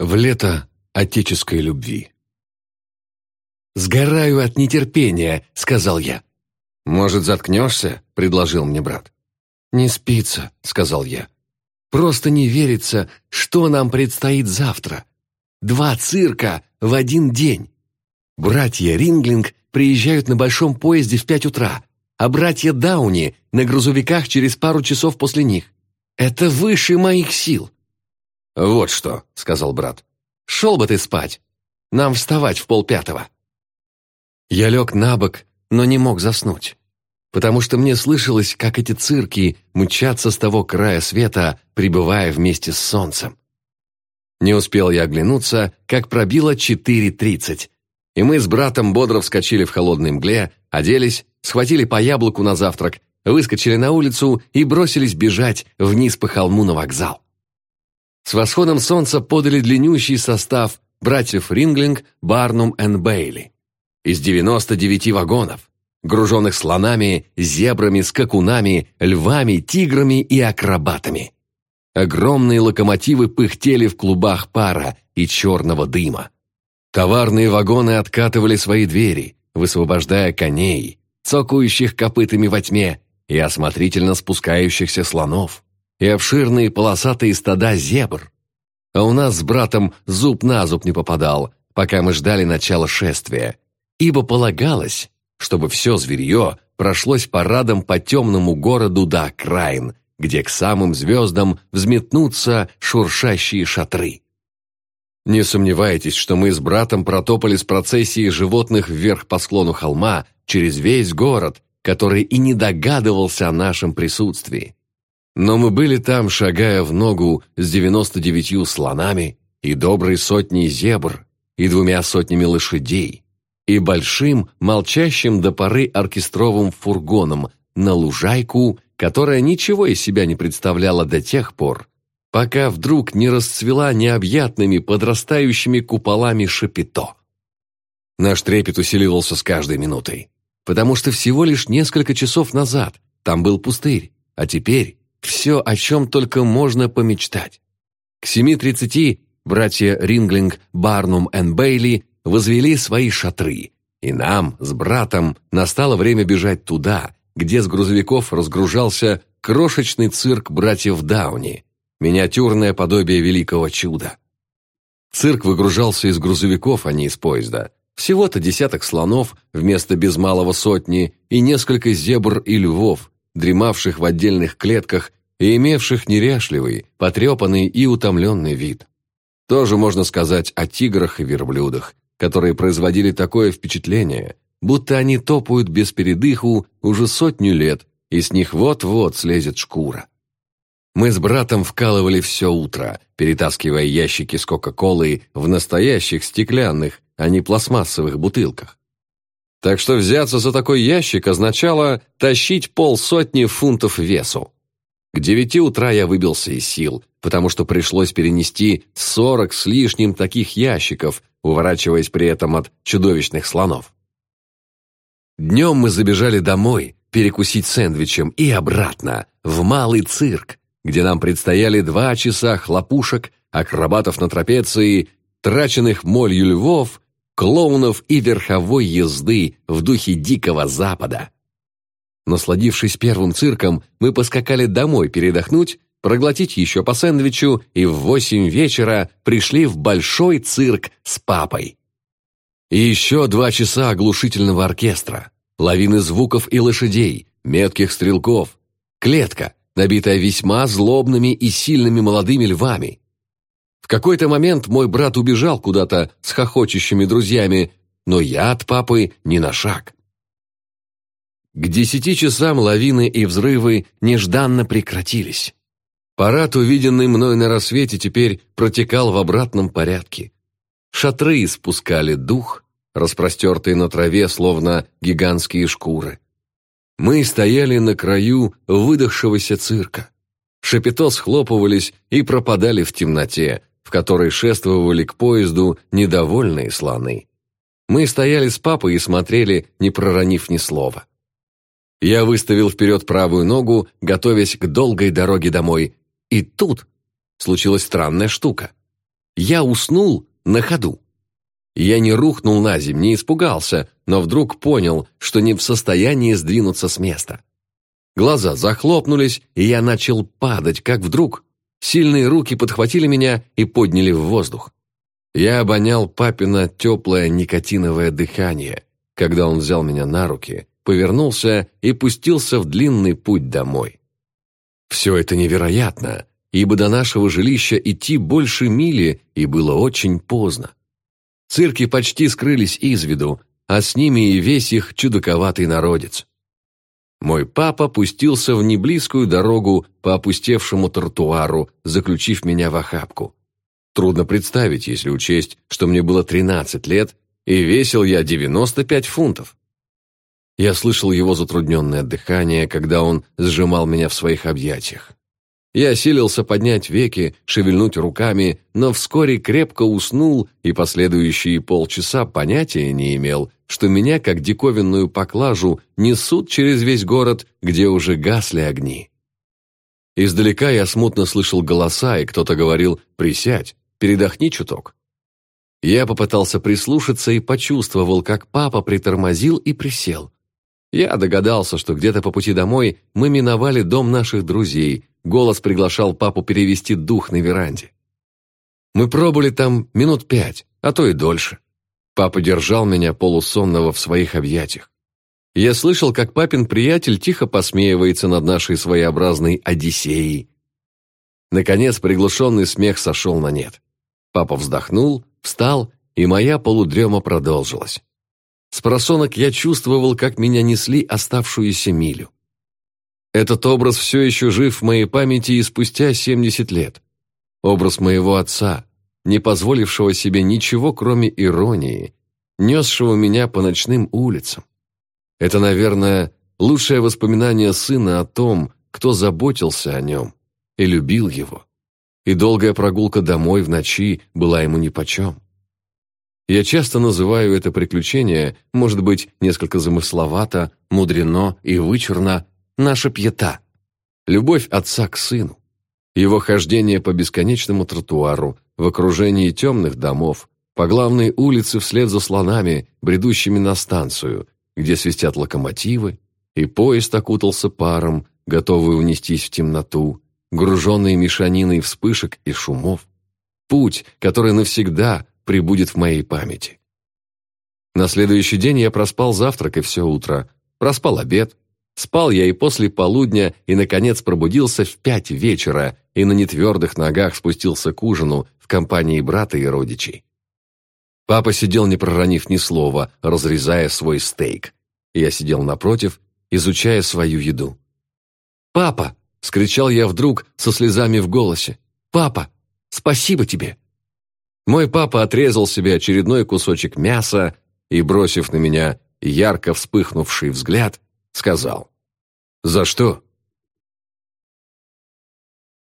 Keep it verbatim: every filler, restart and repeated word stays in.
в лето отеческой любви. «Сгораю от нетерпения», — сказал я. «Может, заткнешься?» — предложил мне брат. «Не спится», — сказал я. «Просто не верится, что нам предстоит завтра. Два цирка в один день. Братья Ринглинг приезжают на большом поезде в пять утра, а братья Дауни на грузовиках через пару часов после них. Это выше моих сил». «Вот что», — сказал брат. «Шел бы ты спать. Нам вставать в полпятого». Я лег на бок, но не мог заснуть, потому что мне слышалось, как эти цирки мчатся с того края света, пребывая вместе с солнцем. Не успел я оглянуться, как пробило четыре тридцать, и мы с братом бодро вскочили в холодной мгле, оделись, схватили по яблоку на завтрак, выскочили на улицу и бросились бежать вниз по холму на вокзал. С восходом солнца подали длиннющий состав братьев Ринглинг, Барнум энд Бейли. Из девяноста девяти вагонов, груженных слонами, зебрами, скакунами, львами, тиграми и акробатами. Огромные локомотивы пыхтели в клубах пара и черного дыма. Товарные вагоны откатывали свои двери, высвобождая коней, цокающих копытами во тьме, и осмотрительно спускающихся слонов, и обширные полосатые стада зебр. А у нас с братом зуб на зуб не попадал, пока мы ждали начала шествия, ибо полагалось, чтобы все зверье прошлось парадом по темному городу до окраин, где к самым звездам взметнутся шуршащие шатры. Не сомневайтесь, что мы с братом протопали с процессией животных вверх по склону холма через весь город, который и не догадывался о нашем присутствии. Но мы были там, шагая в ногу с девяноста девятью слонами и доброй сотней зебр, и двумя сотнями лошадей, и большим, молчащим до поры оркестровым фургоном на лужайку, которая ничего из себя не представляла до тех пор, пока вдруг не расцвела необъятными подрастающими куполами Шапито. Наш трепет усиливался с каждой минутой, потому что всего лишь несколько часов назад там был пустырь, а теперь все, о чем только можно помечтать. К семи тридцати братья Ринглинг, Барнум энд Бейли возвели свои шатры, и нам с братом настало время бежать туда, где с грузовиков разгружался крошечный цирк братьев Дауни, миниатюрное подобие великого чуда. Цирк выгружался из грузовиков, а не из поезда. Всего-то десяток слонов вместо без малого сотни и несколько зебр и львов, дремавших в отдельных клетках и имевших неряшливый, потрепанный и утомленный вид. Тоже можно сказать о тиграх и верблюдах, которые производили такое впечатление, будто они топают без передыху уже сотню лет, и с них вот-вот слезет шкура. Мы с братом вкалывали все утро, перетаскивая ящики с кока-колой в настоящих стеклянных, а не пластмассовых бутылках. Так что взяться за такой ящик означало тащить полсотни фунтов весу. К девяти утра я выбился из сил, потому что пришлось перенести сорок с лишним таких ящиков, уворачиваясь при этом от чудовищных слонов. Днем мы забежали домой перекусить сэндвичем и обратно, в малый цирк, где нам предстояли два часа хлопушек, акробатов на трапеции, траченных молью львов, клоунов и верховой езды в духе Дикого Запада. Насладившись первым цирком, мы поскакали домой передохнуть, проглотить еще по сэндвичу и в восемь вечера пришли в большой цирк с папой. И еще два часа оглушительного оркестра, лавины звуков и лошадей, метких стрелков, клетка, набитая весьма злобными и сильными молодыми львами. В какой-то момент мой брат убежал куда-то с хохочущими друзьями, но я от папы ни на шаг. К десяти часам лавины и взрывы нежданно прекратились. Парад, увиденный мной на рассвете, теперь протекал в обратном порядке. Шатры испускали дух, распростертые на траве, словно гигантские шкуры. Мы стояли на краю выдохшегося цирка. Шапито схлопывались и пропадали в темноте, в которой шествовали к поезду недовольные слоны. Мы стояли с папой и смотрели, не проронив ни слова. Я выставил вперед правую ногу, готовясь к долгой дороге домой, и тут случилась странная штука. я уснул на ходу. Я не рухнул на землю, не испугался, но вдруг понял, что не в состоянии сдвинуться с места. Глаза захлопнулись, и я начал падать, как вдруг сильные руки подхватили меня и подняли в воздух. Я обонял папино теплое никотиновое дыхание, когда он взял меня на руки, повернулся и пустился в длинный путь домой. Все это невероятно, ибо до нашего жилища идти больше мили, и было очень поздно. Цирки почти скрылись из виду, а с ними и весь их чудаковатый народец. Мой папа пустился в неблизкую дорогу по опустевшему тротуару, заключив меня в охапку. Трудно представить, если учесть, что мне было тринадцать лет, и весил я девяносто пять фунтов. Я слышал его затрудненное дыхание, когда он сжимал меня в своих объятиях. Я силился поднять веки, шевельнуть руками, но вскоре крепко уснул и последующие полчаса понятия не имел, что меня, как диковинную поклажу, несут через весь город, где уже гасли огни. Издалека я смутно слышал голоса, и кто-то говорил «Присядь, передохни чуток». Я попытался прислушаться и почувствовал, как папа притормозил и присел. Я догадался, что где-то по пути домой мы миновали дом наших друзей. Голос приглашал папу перевести дух на веранде. Мы пробыли там минут пять, а то и дольше. Папа держал меня полусонного в своих объятиях. Я слышал, как папин приятель тихо посмеивается над нашей своеобразной Одиссеей. Наконец приглушенный смех сошел на нет. Папа вздохнул, встал, и моя полудрема продолжилась. Спросонок я чувствовал, как меня несли оставшуюся милю. Этот образ все еще жив в моей памяти и спустя семьдесят лет. Образ моего отца, не позволившего себе ничего, кроме иронии, несшего меня по ночным улицам. Это, наверное, лучшее воспоминание сына о том, кто заботился о нем и любил его. И долгая прогулка домой в ночи была ему нипочем. Я часто называю это приключение, может быть, несколько замысловато, мудрено и вычурно, наша пьета. Любовь отца к сыну. Его хождение по бесконечному тротуару, в окружении темных домов, по главной улице вслед за слонами, бредущими на станцию, где свистят локомотивы, и поезд окутался паром, готовый унестись в темноту, груженный мешаниной вспышек и шумов. Путь, который навсегда пребудет в моей памяти. На следующий день я проспал завтрак и все утро, проспал обед, спал я и после полудня, и, наконец, пробудился в пять вечера и на нетвердых ногах спустился к ужину в компании брата и родичей. Папа сидел, не проронив ни слова, разрезая свой стейк. Я сидел напротив, изучая свою еду. «Папа!» — вскричал я вдруг со слезами в голосе. «Папа, спасибо тебе!» Мой папа отрезал себе очередной кусочек мяса и, бросив на меня ярко вспыхнувший взгляд, сказал: «За что?»